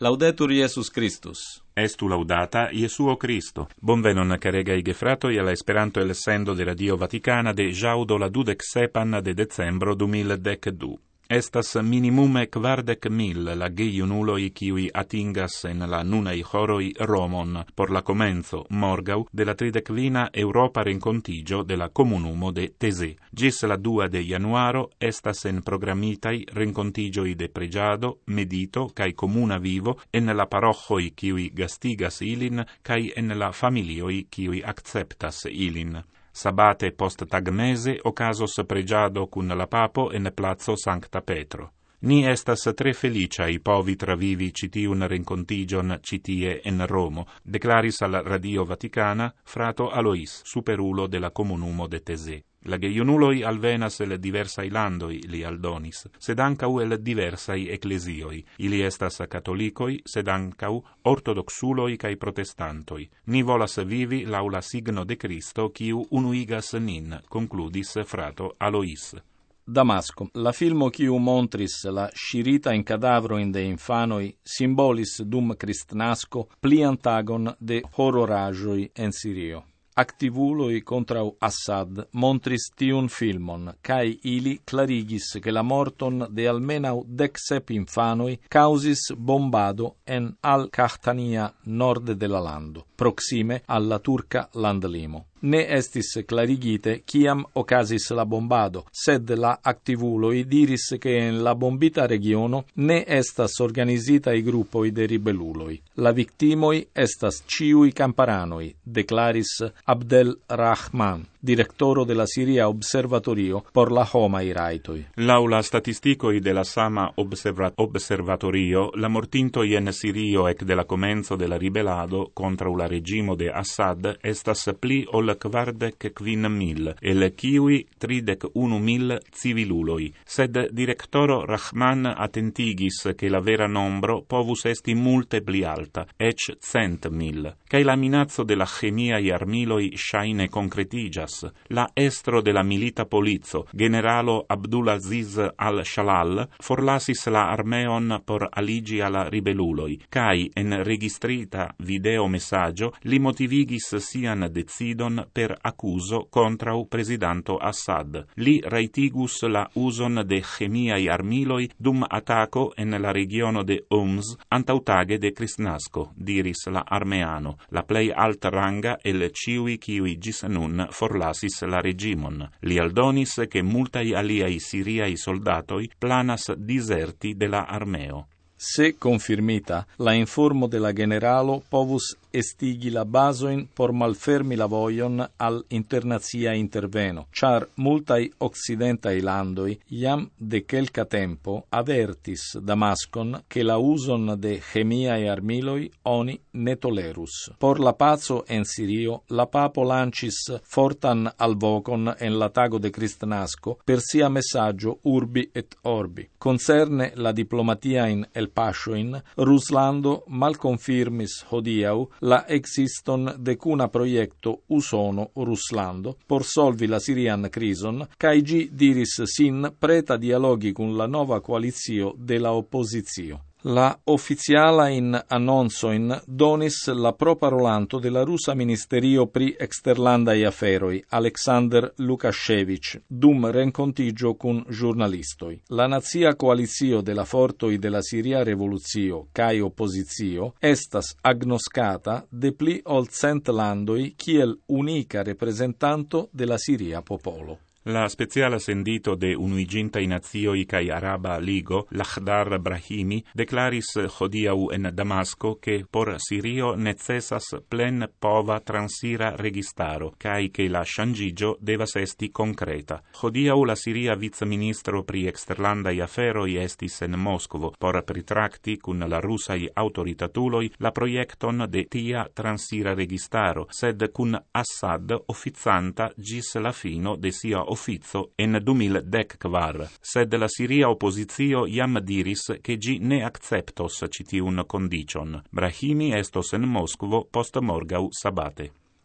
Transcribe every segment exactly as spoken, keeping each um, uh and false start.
Laudetur Iesus Christus. Estu laudata Iesuo Cristo. Bonvenon caregai gefratoi alla Esperanto el sendo de Radio Vaticana de jaudo la dudec sepan de decembro du mil dec du. Estas minimume kvardec mil la geiunuloi kiui atingas en la nunai horoi Romon por la comenzo, morgau, de la tridecvina Europa rencontigio de la comunumo de Tese. Gis la dua de januaro estas en programitai rencontigioi de pregiado, medito, cae comuna vivo en la parochoi kiui gastigas ilin, cae en la familioi kiui acceptas ilin. Sabate post tagmese ocasos pregiado cun la papo en plazo Sancta Petro. Ni estas tre feliciai povi travivi citiun rencontigion citie en Romo, declaris al Radio Vaticana frato Alois, superulo de la comunumo de Tese. La geiunuloi alvenas el diversai landoi, li aldonis, sed ancau el diversai ecclesioi. Ili estas catolicoi, sed ancau ortodoxuloi cae protestantoi. Ni volas vivi laula signo de Cristo, quiu unuigas nin, concludis frato Alois. Damasco. La filmo quiu montris la scirita in cadavro in de infanoi simbolis dum Christnasco pliantagon de horroragioi en Sirio. Activuloi contra Assad montris tiun filmon, cae ili clarigis che la morton de almenau decep infanoi causis bombado en Al-Qahtania norde de la lando, proxime alla turca landlimo. Ne estis clarigite ciam ocasis la bombado, sed la activuloi diris che en la bombita regiono ne estas organizitai gruppoi de ribeluloi. La victimoi estas ciui camparanoi, declaris Abdel Rahman, directoro de la Siria Observatorio por la homai raitoi. Laula statisticoi de la sama observa- observatorio, la mortintoi en Sirio ec de la comenzo de la ribelado contra la regimo de Assad estas pli ol kvardec quin mil, el kiui tridec unu mil civiluloi, sed directoro Rahman attentigis che la vera nombro povus esti multe pli alta, ec cent mil, cae la minazzo de la chemiai armiloi shaine concretigas. La estro de la milita polizzo, generalo Abdulaziz al-Shalal, forlasis la armeon por aligi alla ribeluloi, cae en registrita video messaggio li motivigis sian decidon per accuso contra u presidanto Assad. Li raitigus la uson de chemiai armiloi dum ataco en la regiono de Homs antautage de Christnasco, diris la armeano, la plei alta ranga el ciui kiui gis nun forlasis la regimon. Li aldonis che multai aliai siriai soldatoi planas diserti de la armeo. Se confirmita, la informo de la generalo povus estigi la basoin por malfermi la voion al internazia interveno, char multai occidentai landoi iam de quelca tempo avertis Damascon che la uson de chemiae armiloi oni ne tolerus. Por la pazo en Sirio, la papo lancis fortan alvocon en la tago de Christnasco per sia messaggio urbi et orbi. Concerne la diplomatia in el Pashoin, Ruslando malconfirmis hodiau la existon de cuna proiecto usono Ruslando por solvi la Sirian crison, cae gi diris sin preta dialogi cun la nova coalizio de la opposizio. La officiala in annonsoin donis la proparolanto de la russa ministerio pri exterlandai aferoi, Alexander Lukashevich, dum rencontigio cun giornalistoi. La nazia coalizio de la fortoi de la Siria revoluzio, cae opposizio, estas agnoscata de pli ol cent landoi kiel unica representanto de la Siria popolo. La speciala sendito de Unuigintaj Nacioj kaj Araba Ligo, Lakhdar Brahimi, declaris hodiaŭ en Damasco che por Sirio necesas plen pova transira registaro, kaj che la ŝanĝiĝo devas esti konkreta. Hodiaŭ la siria vicministro pri eksterlandaj aferoj estis en Moskvo por pritrakti kun la rusaj aŭtoritatuloj la projekton de tia transira registaro, sed kun Assad oficanta ĝis la fino de sia offizo en du mil dek kvar, sed la siria opozizio jam diris che gi ne acceptos ĉi tiun kondicion. Brahimi estos en Moskvo post morgaŭ sabate.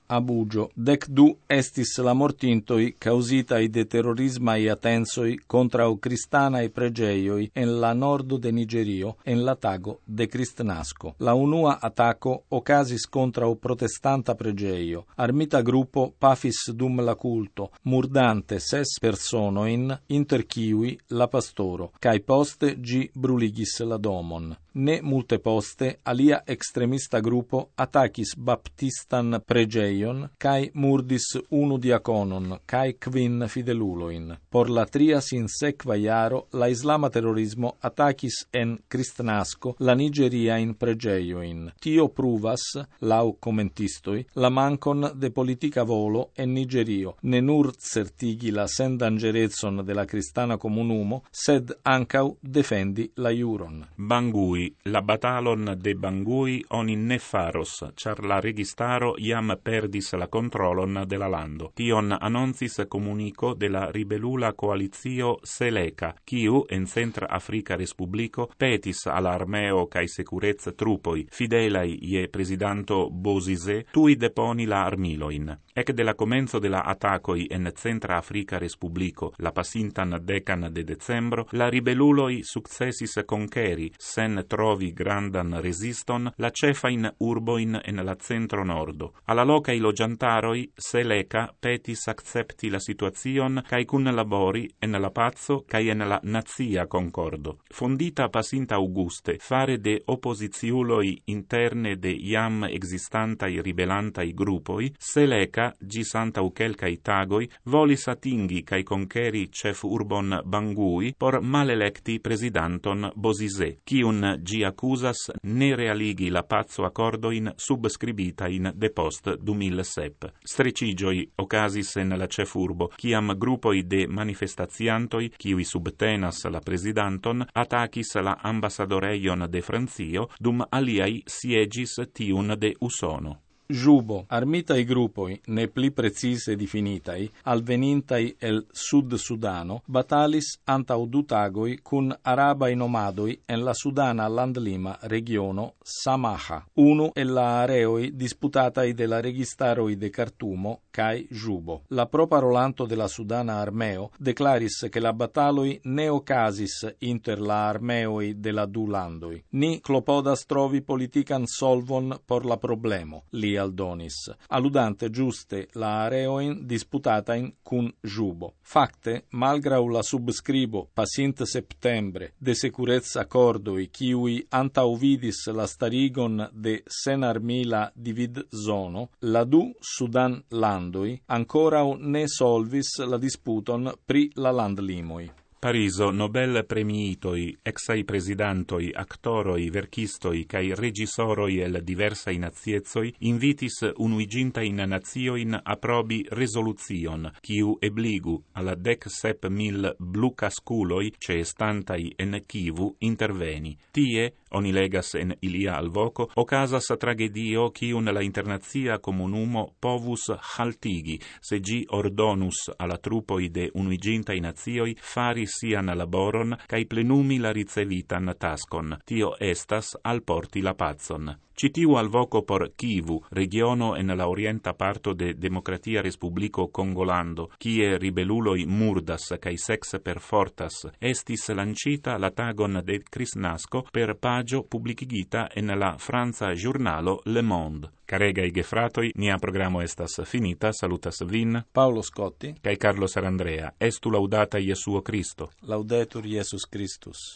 Abujo, dec du estis la mortintoi causitai de terrorismai atensoi contra o cristanae pregeioi en la nordo de Nigerio en la tago de Cristnasco. La unua ataco ocasis contra o protestanta pregeio. Armita gruppo pafis dum la culto, murdante ses personoin, inter kiui la pastoro, cae poste gi bruligis la domon. Ne multe poste alia extremista gruppo attacis baptistan pregeion cae murdis unu diaconon cae quin fideluloin. Por la tria sin sequa iaro la islama terrorismo attacis en Cristnasco la Nigeria in pregeioin. Tio pruvas, lau commentistoi, la mancon de politica volo en Nigerio, ne nur certigi la sen dangerezon de la cristana comunumo, sed ancau defendi la iuron. Bangui. La batalon de Bangui oni ne faros, char la registaro iam perdis la controlon de la lando. Tion annoncis comunico de la ribelula coalizio Seleka, kiu en Centra Africa Respublico petis al armeo cae securez trupoi, fidelai ie presidanto Bozizé, tui deponi la armiloin. Ec de la comenzo de la atacoi en Centra Africa Respublico, la pasintan decan de decembro, la ribeluloi successis conqueri, sen trovi grandan resiston, la cefain urboin en la centro-nordo. Alla locai logiantaroi, Seleka petis accepti la situazion cae cun labori en la pazzo cae en la nazia concordo. Fondita pasinta Auguste, fare de opposiziuloi interne de iam existantai ribelantai gruppoi, Seleka gis antau quelcai tagoi volis atingi cae conqueri cef urbon Bangui por malelecti presidanton Bozizé, ciun gi accusas ne realigi la pazzo accordoin subscribitain de post du mil sep. Strecigioi ocasis en la cefurbo, ciam gruppoi de manifestatiantoi, ciui subtenas la presidanton, atacis la ambassadoreion de Francio, dum aliai siegis tiun de Usono. Jubo, armitai gruppoi, ne pli precise definitai, alvenintai el Sud Sudano, batalis antau du tagoi cun arabai nomadoi en la Sudana landlima regiono Samaha, unu el la areoi disputatai de la registaroi de Cartumo cae Jubo. La proparolanto de la Sudana armeo declaris che la bataloi ne ocasis inter la armeoi de la du landoi. Ni clopodas trovi politican solvon por la problemo, li aldonis, alludante giuste la areoin disputatain cun Jubo. Facte, malgrau la subscribo pasint septembre de securez accordoi kiui antauvidis la starigon de senarmila divid zono, la du Sudan landoi ancorau ne solvis la disputon pri la landlimoi. Pariso Nobel premiitoi, exai presidantoi, actoroi, verkistoi, cae regisoroi el diversai naziezoi invitis unuigintain nazioin aprobi resoluzion, kiu ebligu alla dec sep mil blucasculoi ceestantai en Kivu interveni. Tie, oni legas en ilia alvoco, ocasas tragedio cium la internazia comunumo povus haltigi, se gi ordonus alla trupoi de unuigintai nazioi fari sian laboron cae plenumi la ricevitan taskon. Tio estas alporti la pacon. Citiu alvoco por Kivu, regiono en la orienta parto de Democratia Respublico Congolando, kie ribeluloi murdas cae sex perfortas, estis lancita la tagon de Cristnasco per pagio publicigita en la Franza giurnalo Le Monde. Caregai gefratoi, nia programo estas finita, salutas vin, Paolo Scotti, cae Carlo Sarandrea. Estu laudata Iesuo Christo. Laudetur Iesus Christus.